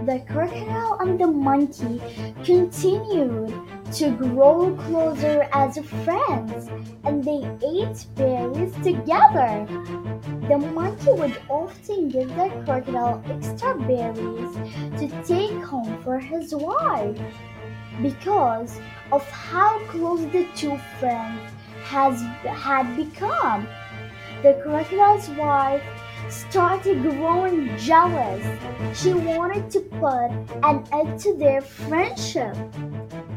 The crocodile and the monkey continued to grow closer as friends, and they ate berries together. The monkey would often give the crocodile extra berries to take home for his wife. Because of how close the two friends had become, the crocodile's wife started growing jealous. She wanted to put an end to their friendship.